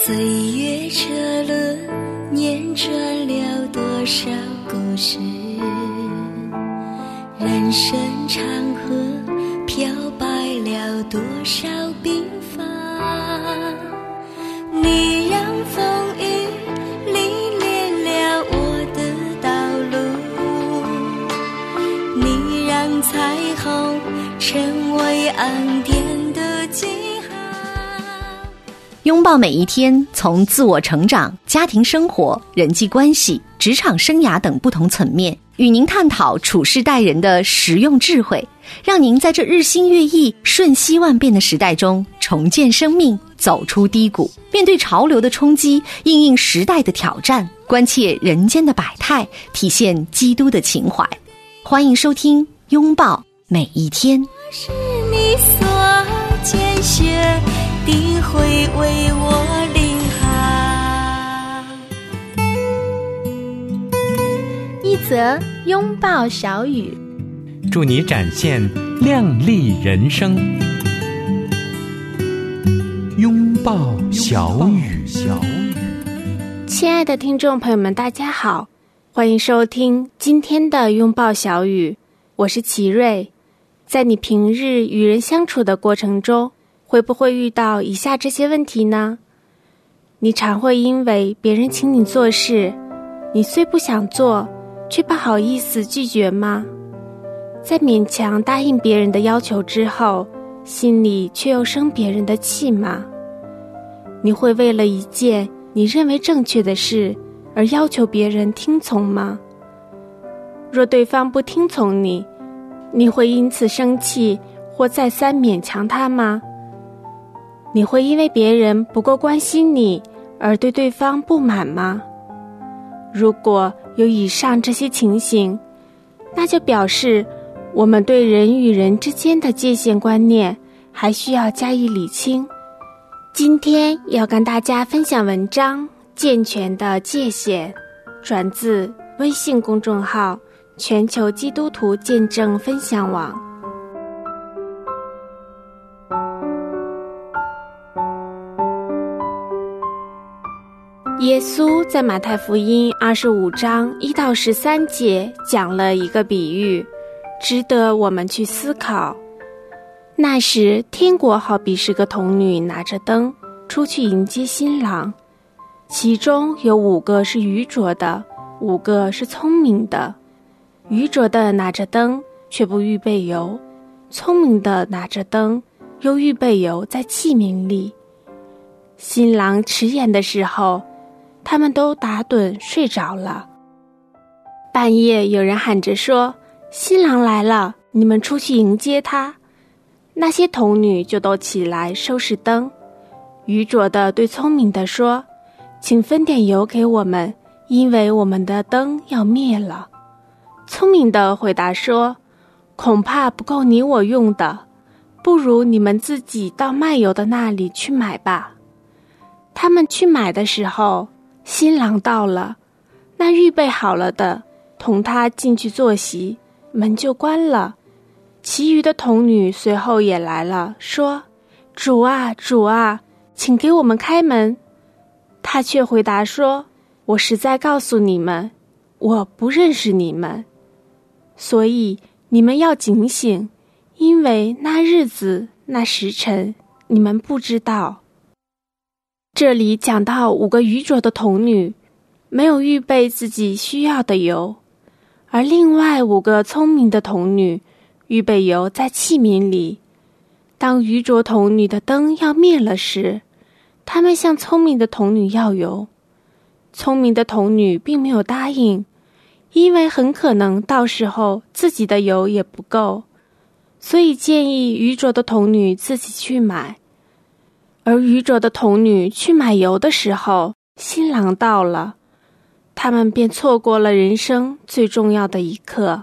岁月车轮念转了多少故事，人生长河漂白了多少鬓发，你让风雨历练了我的道路，你让彩虹成为岸边的记号。 拥抱每一天，从自我成长、家庭生活、人际关系、职场生涯等不同层面，与您探讨处世待人的实用智慧，让您在这日新月异、瞬息万变的时代中重建生命，走出低谷，面对潮流的冲击，因应时代的挑战，关切人间的百态，体现基督的情怀。欢迎收听《拥抱每一天》。 是你所拣选的，会为我领航。 一则拥抱小雨， 祝你展现亮丽人生。拥抱小雨。 亲爱的听众朋友们，大家好，欢迎收听今天的拥抱小雨，我是齐瑞。在你平日与人相处的过程中，会不会遇到以下这些问题呢？你常会因为别人请你做事，你虽不想做，却不好意思拒绝吗？在勉强答应别人的要求之后，心里却又生别人的气吗？你会为了一件你认为正确的事而要求别人听从吗？若对方不听从你，你会因此生气或再三勉强他吗？你会因为别人不够关心你而对对方不满吗？如果有以上这些情形，那就表示我们对人与人之间的界限观念还需要加以理清。今天要跟大家分享文章《健全的界限》，转自微信公众号全球基督徒见证分享网。耶稣在马太福音25章1到13节讲了一个比喻，值得我们去思考。那时，天国好比是个童女拿着灯出去迎接新郎，其中有5个是愚拙的，5个是聪明的。愚拙的拿着灯却不预备油，聪明的拿着灯又预备油在器皿里。新郎迟延的时候，他们都打盹睡着了。半夜有人喊着说，新郎来了，你们出去迎接他。那些童女就都起来收拾灯。愚拙的对聪明的说，请分点油给我们，因为我们的灯要灭了。聪明的回答说，恐怕不够你我用的，不如你们自己到卖油的那里去买吧。他们去买的时候，新郎到了，那预备好了的同他进去坐席，门就关了。其余的童女随后也来了，说，主啊，主啊，请给我们开门。他却回答说，我实在告诉你们，我不认识你们。所以你们要警醒，因为那日子那时辰你们不知道。这里讲到5个愚拙的童女没有预备自己需要的油，而另外5个聪明的童女预备油在器皿里。当愚拙童女的灯要灭了时，他们向聪明的童女要油。聪明的童女并没有答应，因为很可能到时候自己的油也不够，所以建议愚拙的童女自己去买。而愚拙的童女去买油的时候，新郎到了，他们便错过了人生最重要的一刻。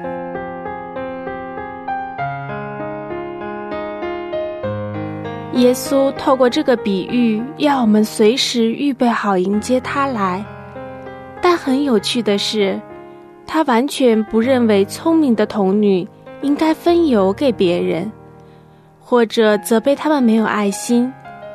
耶稣透过这个比喻，要我们随时预备好迎接他来。但很有趣的是，他完全不认为聪明的童女应该分油给别人，或者责备他们没有爱心，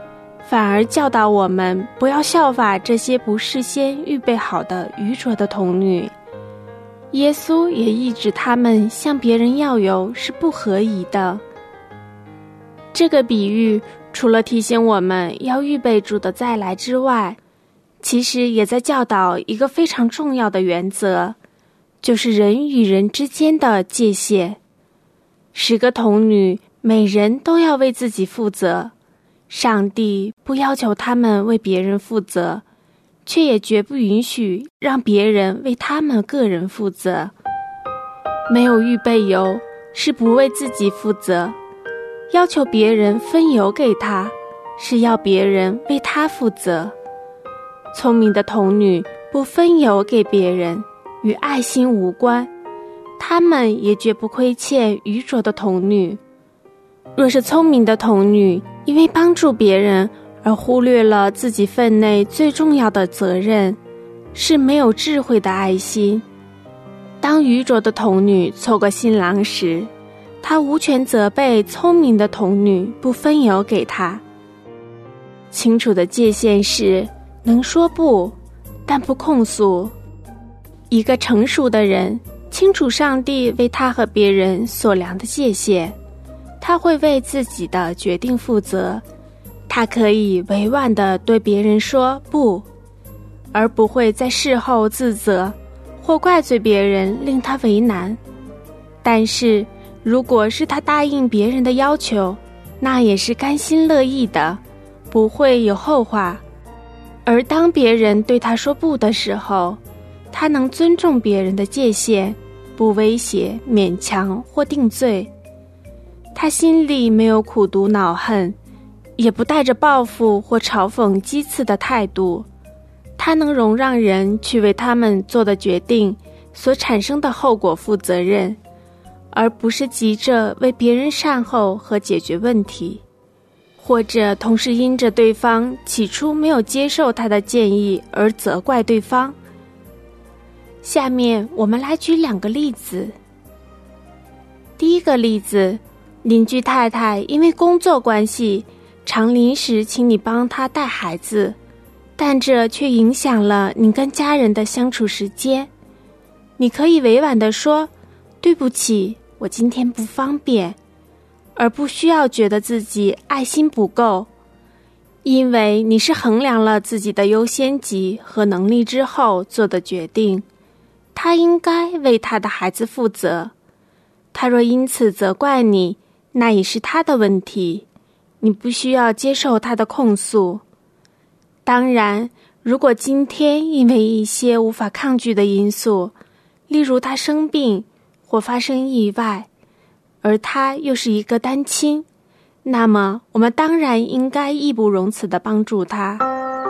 反而教导我们不要效法这些不事先预备好的愚拙的童女。耶稣也抑制他们向别人要油是不合宜的。这个比喻除了提醒我们要预备主的再来之外，其实也在教导一个非常重要的原则，就是人与人之间的界限。10个童女每人都要为自己负责，上帝不要求他们为别人负责，却也绝不允许让别人为他们个人负责。没有预备油是不为自己负责，要求别人分油给他，是要别人为他负责。聪明的童女不分油给别人，与爱心无关，他们也绝不亏欠愚拙的童女。若是聪明的童女因为帮助别人而忽略了自己分内最重要的责任，是没有智慧的爱心。当愚拙的童女凑个新郎时，她无权责备聪明的童女不分油给她。清楚的界限是能说不，但不控诉。一个成熟的人清楚上帝为他和别人所量的界限，他会为自己的决定负责，他可以委婉地对别人说不，而不会在事后自责或怪罪别人令他为难。但是如果是他答应别人的要求，那也是甘心乐意的，不会有后话。而当别人对他说不的时候，他能尊重别人的界限，不威胁、勉强或定罪。他心里没有苦毒恼恨，也不带着报复或嘲讽讥刺的态度。他能容让人去为他们做的决定所产生的后果负责任，而不是急着为别人善后和解决问题，或者同时因着对方起初没有接受他的建议而责怪对方。下面我们来举2个例子。第一个例子，邻居太太因为工作关系，常临时请你帮她带孩子，但这却影响了你跟家人的相处时间。你可以委婉地说，对不起，我今天不方便，而不需要觉得自己爱心不够，因为你是衡量了自己的优先级和能力之后做的决定。他应该为他的孩子负责，他若因此责怪你，那也是他的问题，你不需要接受他的控诉。当然，如果今天因为一些无法抗拒的因素，例如他生病或发生意外，而他又是一个单亲，那么我们当然应该义不容辞地帮助他。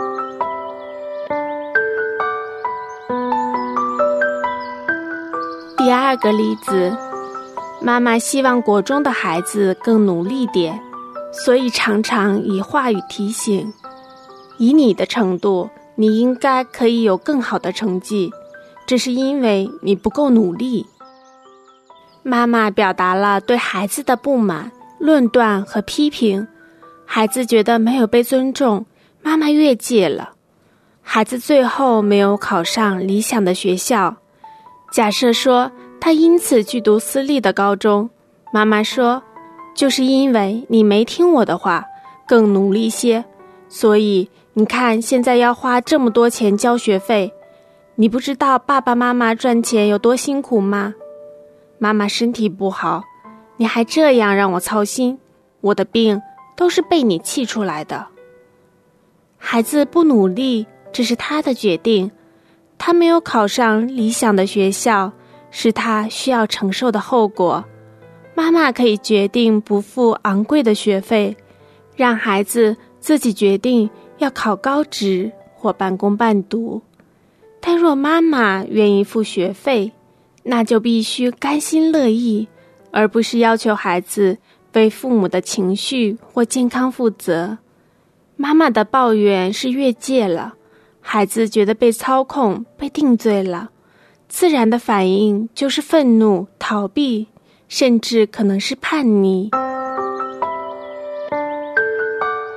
第2个例子，妈妈希望国中的孩子更努力点，所以常常以话语提醒，以你的程度，你应该可以有更好的成绩，这是因为你不够努力。妈妈表达了对孩子的不满、论断和批评，孩子觉得没有被尊重，妈妈越界了。孩子最后没有考上理想的学校，假设说他因此去读私立的高中，妈妈说，就是因为你没听我的话，更努力些，所以你看现在要花这么多钱交学费，你不知道爸爸妈妈赚钱有多辛苦吗？妈妈身体不好，你还这样让我操心，我的病都是被你气出来的。孩子不努力，这是他的决定，他没有考上理想的学校，是他需要承受的后果。妈妈可以决定不付昂贵的学费，让孩子自己决定要考高职或半工半读。但若妈妈愿意付学费，那就必须甘心乐意，而不是要求孩子为父母的情绪或健康负责。妈妈的抱怨是越界了，孩子觉得被操控、被定罪了，自然的反应就是愤怒、逃避，甚至可能是叛逆。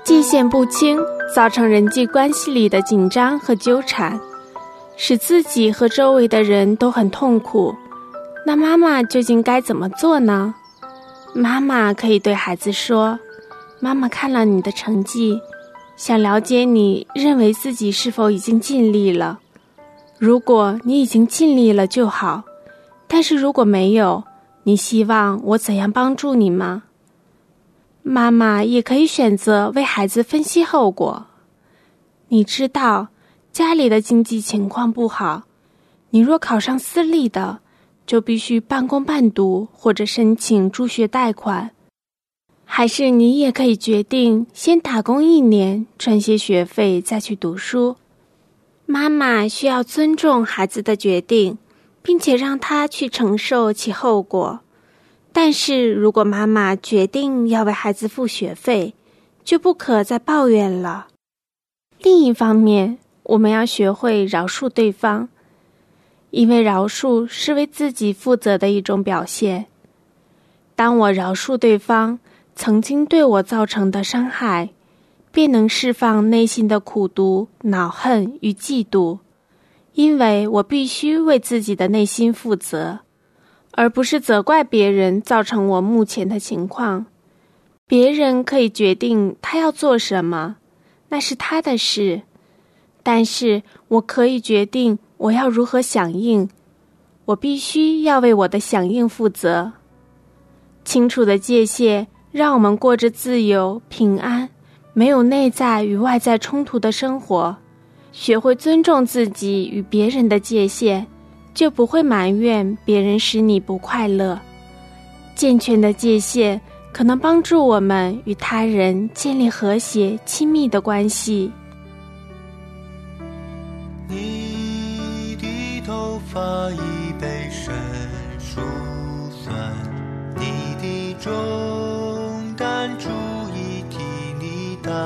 界限不清，造成人际关系里的紧张和纠缠，使自己和周围的人都很痛苦。那妈妈究竟该怎么做呢？妈妈可以对孩子说，妈妈看了你的成绩，想了解你认为自己是否已经尽力了。如果你已经尽力了就好，但是如果没有，你希望我怎样帮助你吗？妈妈也可以选择为孩子分析后果。你知道家里的经济情况不好，你若考上私立的，就必须半工半读或者申请助学贷款。还是你也可以决定先打工1年，赚些学费再去读书。妈妈需要尊重孩子的决定，并且让他去承受其后果。但是如果妈妈决定要为孩子付学费，就不可再抱怨了。另一方面，我们要学会饶恕对方，因为饶恕是为自己负责的一种表现。当我饶恕对方曾经对我造成的伤害，便能释放内心的苦毒、恼恨与嫉妒，因为我必须为自己的内心负责，而不是责怪别人造成我目前的情况。别人可以决定他要做什么，那是他的事，但是我可以决定我要如何响应，我必须要为我的响应负责。清楚的界限让我们过着自由、平安，没有内在与外在冲突的生活。学会尊重自己与别人的界限，就不会埋怨别人使你不快乐。健全的界限可能帮助我们与他人建立和谐、亲密的关系。 你的头发已被神疏散，你的重担主已替你担，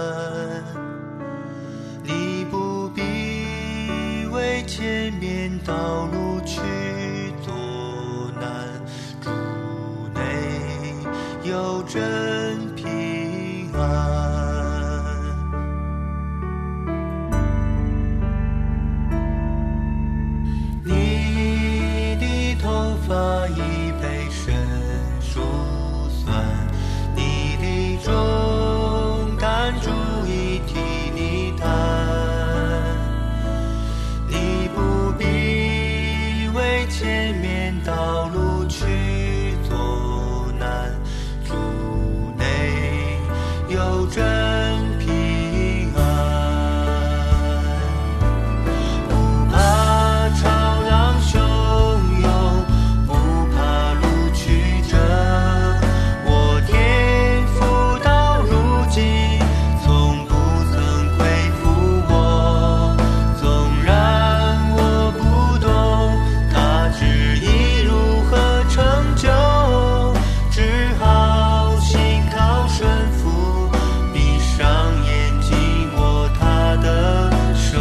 你不必为前面道路去作难，主内有真平安。你的头发已被神疏散，你的重担主已替你担，你不必为前面道路去作难，主内有真平安。不怕潮浪汹涌，不怕路曲折，我天父到如今从不曾亏负我，纵然我不懂他旨意如何成就，只好信靠顺服，闭上眼睛握他的手。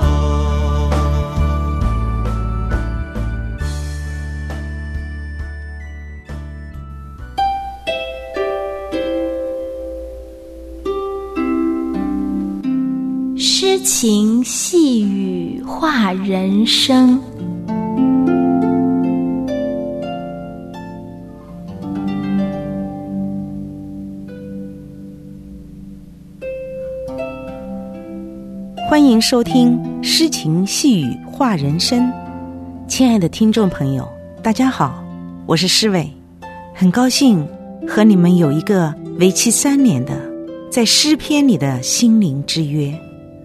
诗情细语话人生， 欢迎收听《诗情细语话人生》。亲爱的听众朋友，大家好，我是诗伟，很高兴和你们有一个为期3年的在诗篇里的心灵之约。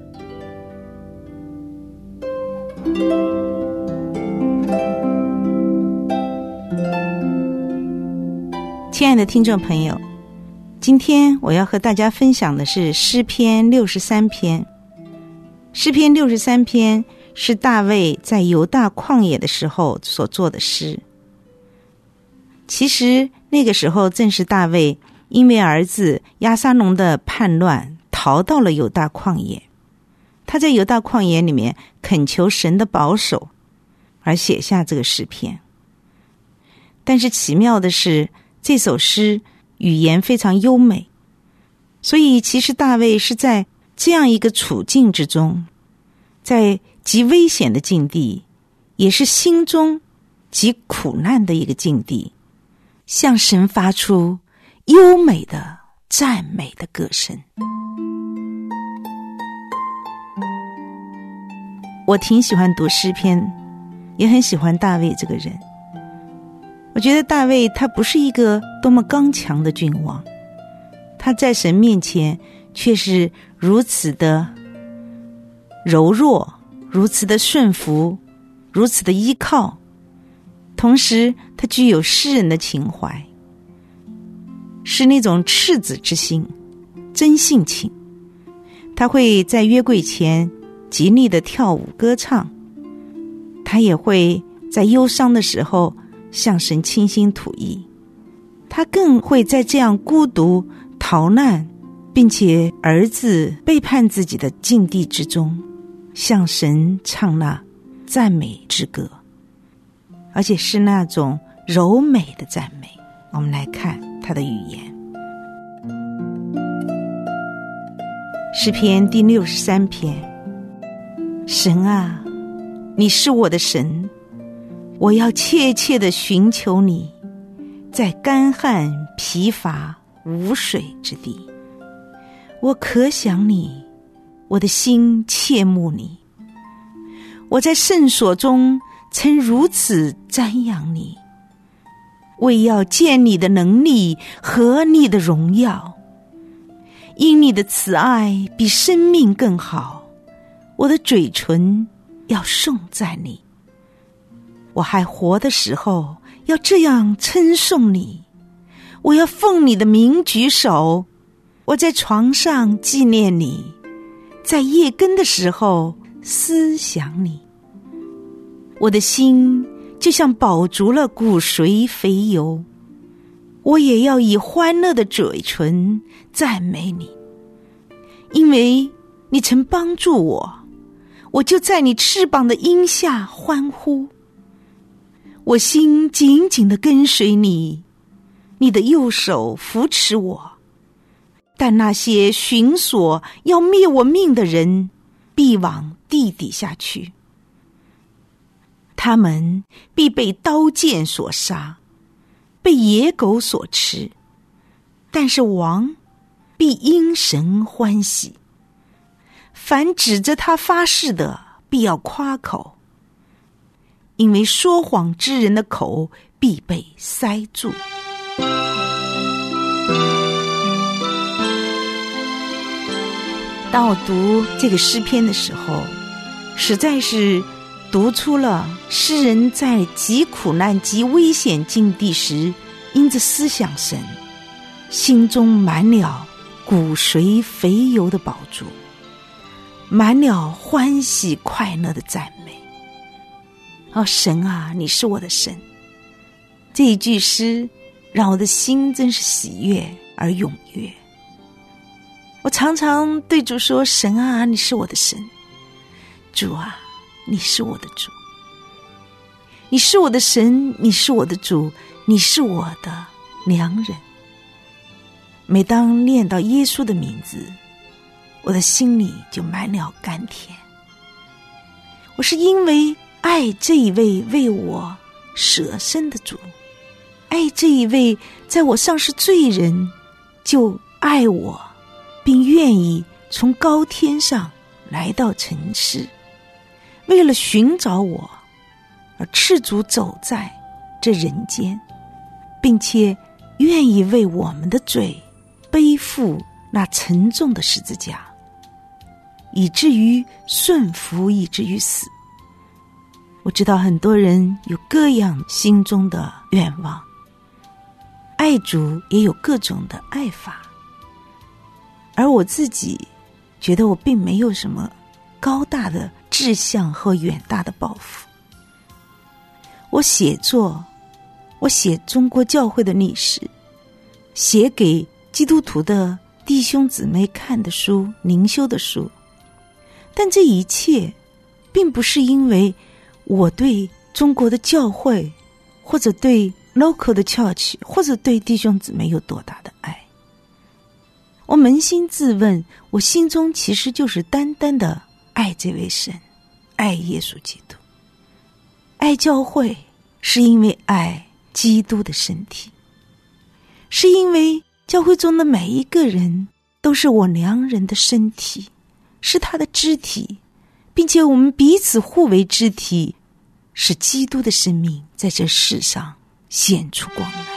亲爱的听众朋友，今天我要和大家分享的是诗篇63篇。诗篇63篇是大卫在犹大旷野的时候所做的诗。其实那个时候正是大卫因为儿子押沙龙的叛乱逃到了犹大旷野，他在犹大旷野里面恳求神的保守，而写下这个诗篇。但是奇妙的是，这首诗语言非常优美， 所以其实大卫是在这样一个处境之中，在极危险的境地，也是心中极苦难的一个境地，向神发出优美的赞美的歌声。我挺喜欢读诗篇，也很喜欢大卫这个人。我觉得大卫他不是一个多么刚强的君王，他在神面前却是如此的柔弱，如此的顺服，如此的依靠，同时他具有诗人的情怀，是那种赤子之心，真性情。他会在约柜前极力的跳舞歌唱，他也会在忧伤的时候向神倾心吐意，他更会在这样孤独逃难并且儿子背叛自己的境地之中，向神唱那赞美之歌，而且是那种柔美的赞美。我们来看他的语言。诗篇第63篇，神啊，你是我的神，我要切切地寻求你，在干旱疲乏无水之地。我可想你，我的心切慕你。我在圣所中曾如此瞻仰你，为要见你的能力和你的荣耀。因你的慈爱比生命更好，我的嘴唇要颂赞你。我还活的时候要这样称颂你，我要奉你的名举手。我在床上纪念你，在夜更的时候思想你。我的心就像饱足了骨髓肥油，我也要以欢乐的嘴唇赞美你。因为你曾帮助我，我就在你翅膀的荫下欢呼。我心紧紧地跟随你，你的右手扶持我。但那些寻索要灭我命的人，必往地底下去，他们必被刀剑所杀，被野狗所吃。但是王必因神欢喜，凡指着他发誓的，必要夸口，因为说谎之人的口必被塞住。当我读这个诗篇的时候，实在是读出了诗人在极苦难极危险境地时，因着思想神，心中满了骨髓肥油的饱足，满了欢喜快乐的赞美。神啊，你是我的神。这一句诗让我的心真是喜悦而踊跃。我常常对主说，神啊，你是我的神。主啊，你是我的主。你是我的神，你是我的主，你是我的良人。每当念到耶稣的名字，我的心里就满了甘甜。我是因为爱这一位为我舍身的主，爱这一位在我尚是罪人就爱我，并愿意从高天上来到尘世，为了寻找我而赤足走在这人间，并且愿意为我们的罪背负那沉重的十字架，以至于顺服，以至于死。我知道很多人有各样心中的愿望，爱主也有各种的爱法，而我自己觉得我并没有什么高大的志向和远大的抱负。我写中国教会的历史，写给基督徒的弟兄姊妹看的书，灵修的书，但这一切并不是因为我对中国的教会，或者对 local 的 church， 或者对弟兄姊妹有多大的爱。 我扪心自问，我心中其实就是单单的爱这位神，爱耶稣基督。爱教会是因为爱基督的身体，是因为教会中的每一个人都是我良人的身体，是他的肢体，并且我们彼此互为肢体，使基督的生命在这世上显出光来。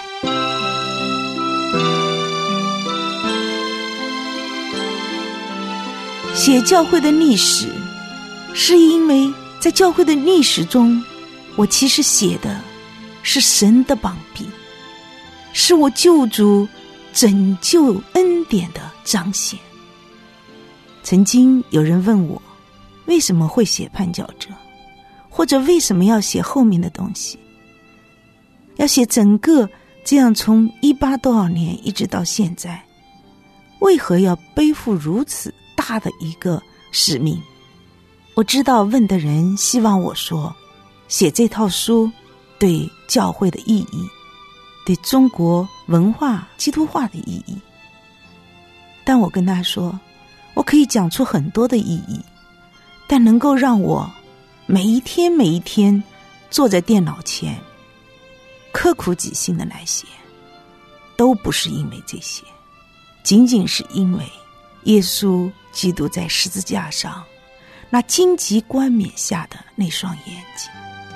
写教会的历史，是因为在教会的历史中，我其实写的是神的膀臂，是我救主拯救恩典的彰显。曾经有人问我，为什么会写叛教者，或者为什么要写后面的东西，要写整个这样从18多少年一直到现在，为何要背负如此大的一个使命？我知道问的人希望我说，写这套书对教会的意义，对中国文化基督化的意义。但我跟他说，我可以讲出很多的意义，但能够让我每一天坐在电脑前刻苦己心的来写，都不是因为这些，仅仅是因为耶稣基督在十字架上那荆棘冠冕下的那双眼睛。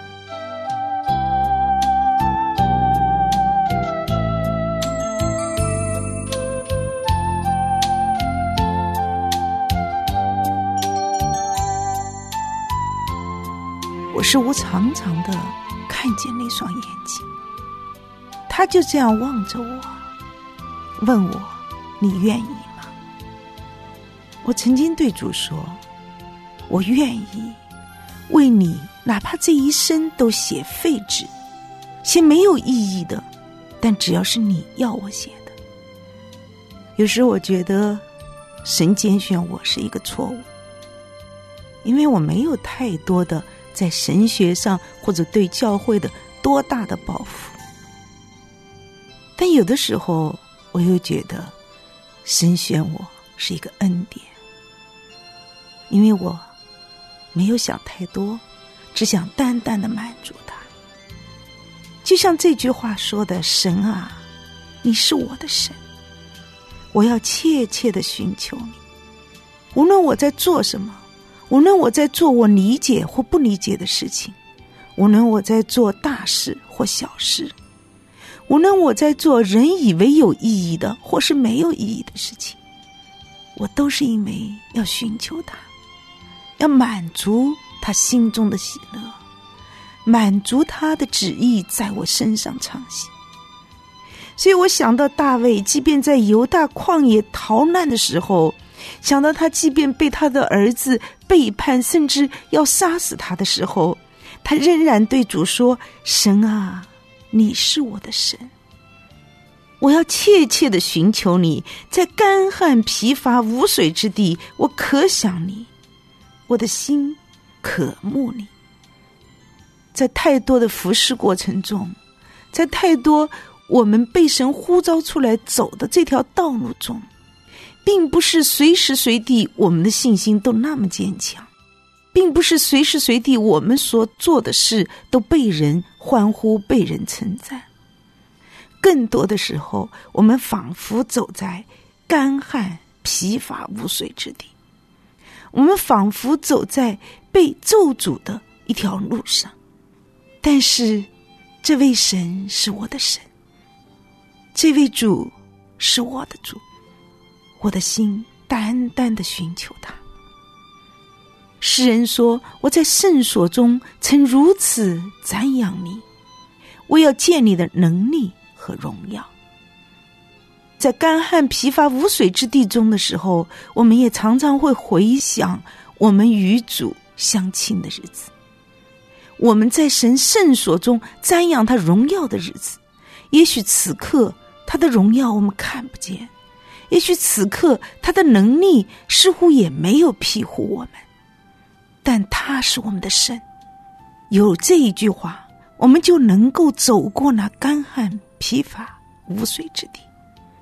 我是我常常的看见那双眼睛，他就这样望着我，问我，你愿意吗？我曾经对主说，我愿意为你，哪怕这一生都写废纸，写没有意义的，但只要是你要我写的。有时我觉得神拣选我是一个错误，因为我没有太多的在神学上或者对教会的多大的抱负。但有的时候我又觉得神选我是一个恩典，因为我没有想太多，只想单单的满足他。就像这句话说的，神啊，你是我的神，我要切切的寻求你。无论我在做什么，无论我在做我理解或不理解的事情，无论我在做大事或小事，无论我在做人以为有意义的或是没有意义的事情，我都是因为要寻求他，要满足他心中的喜乐，满足他的旨意在我身上畅行。所以我想到大卫，即便在犹大旷野逃难的时候，想到他即便被他的儿子背叛，甚至要杀死他的时候，他仍然对主说，神啊，你是我的神，我要切切的寻求你，在干旱疲乏无水之地，我可想你，我的心渴慕你。在太多的服事过程中，在太多我们被神呼召出来走的这条道路中，并不是随时随地我们的信心都那么坚强，并不是随时随地我们所做的事都被人欢呼，被人称赞。更多的时候，我们仿佛走在干旱疲乏无水之地，我们仿佛走在被咒诅的一条路上。但是这位神是我的神，这位主是我的主，我的心单单的寻求他。诗人说，我在圣所中曾如此瞻仰你，我要见你的能力和荣耀。在干旱疲乏无水之地中的时候，我们也常常会回想我们与主相亲的日子，我们在神圣所中瞻仰他荣耀的日子。也许此刻他的荣耀我们看不见，也许此刻他的能力似乎也没有庇护我们，但他是我们的神。有这一句话，我们就能够走过那干旱疲乏无水之地，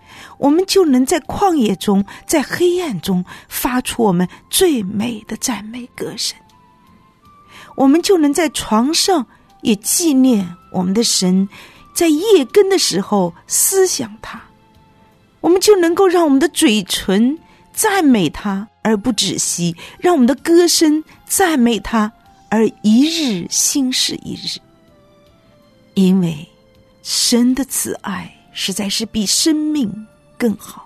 我们就能在旷野中，在黑暗中发出我们最美的赞美歌声。我们就能在床上也纪念我们的神，在夜更的时候思想他。我们就能够让我们的嘴唇赞美他而不止息，让我们的歌声赞美他而一日新是一日。因为神的慈爱实在是比生命更好，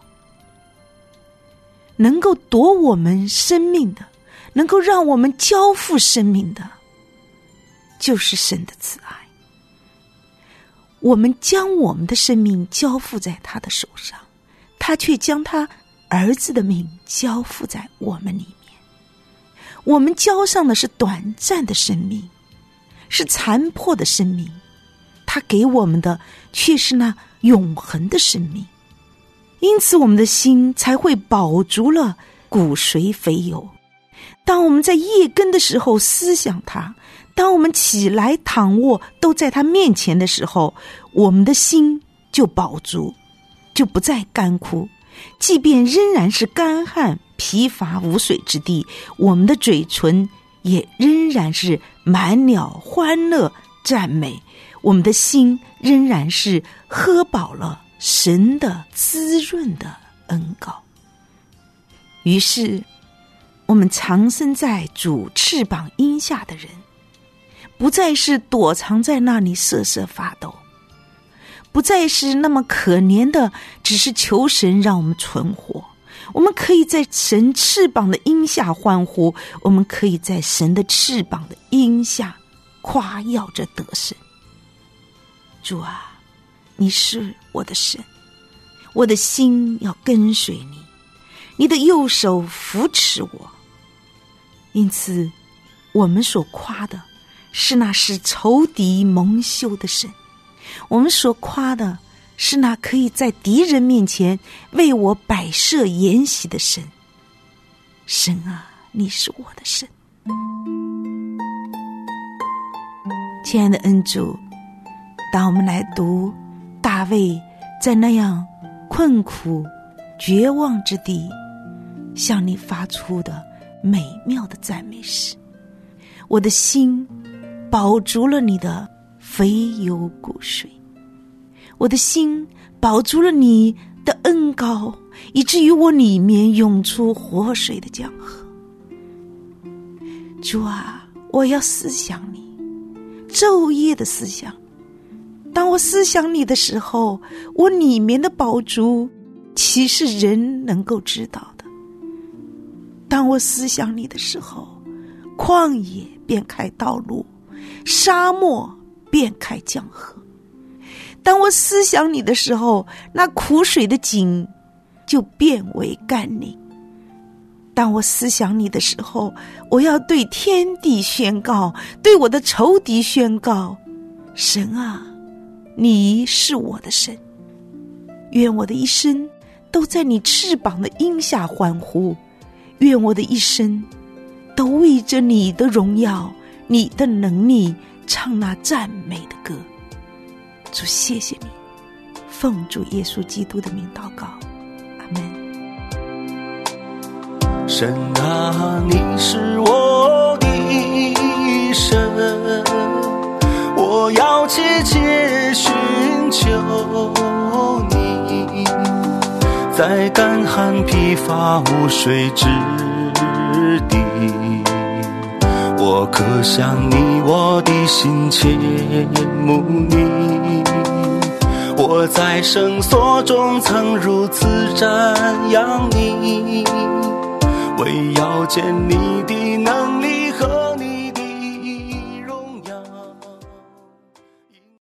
能够夺我们生命的，能够让我们交付生命的，就是神的慈爱。我们将我们的生命交付在他的手上，他却将他儿子的命交付在我们里面。我们交上的是短暂的生命，是残破的生命，他给我们的却是那永恒的生命。因此我们的心才会饱足了，骨髓肥油。当我们在夜更的时候思想他，当我们起来躺卧都在他面前的时候，我们的心就饱足，就不再干枯。即便仍然是干旱疲乏无水之地，我们的嘴唇也仍然是满了欢乐赞美，我们的心仍然是喝饱了神的滋润的恩膏。于是我们藏身在主翅膀荫下的人，不再是躲藏在那里瑟瑟发抖，不再是那么可怜的只是求神让我们存活。我们可以在神翅膀的荫下欢呼，我们可以在神的翅膀的荫下夸耀着得胜。主啊，你是我的神，我的心要跟随你，你的右手扶持我。因此我们所夸的是那使仇敌蒙羞的神，我们所夸的是那可以在敌人面前为我摆设筵席的神。神啊，你是我的神。亲爱的恩主，当我们来读大卫在那样困苦绝望之地向你发出的美妙的赞美时，我的心饱足了你的肥油骨髓，我的心饱足了你的恩膏，以至于我里面涌出活水的江河。主啊，我要思想你，昼夜的思想。当我思想你的时候，我里面的饱足岂是人能够知道的？当我思想你的时候，旷野便开道路，沙漠便开江河。当我思想你的时候，那苦水的井就变为甘霖。当我思想你的时候，我要对天地宣告，对我的仇敌宣告，神啊，你是我的神。愿我的一生都在你翅膀的荫下欢呼，愿我的一生都为着你的荣耀，你的能力唱那赞美的歌。主，谢谢你，奉主耶稣基督的名祷告，阿们。 神啊，你是我的神，我要切切寻求你，在干旱疲乏无水之地，我渴想你，我的心切慕你。我在圣所中曾如此瞻仰你，为要见你的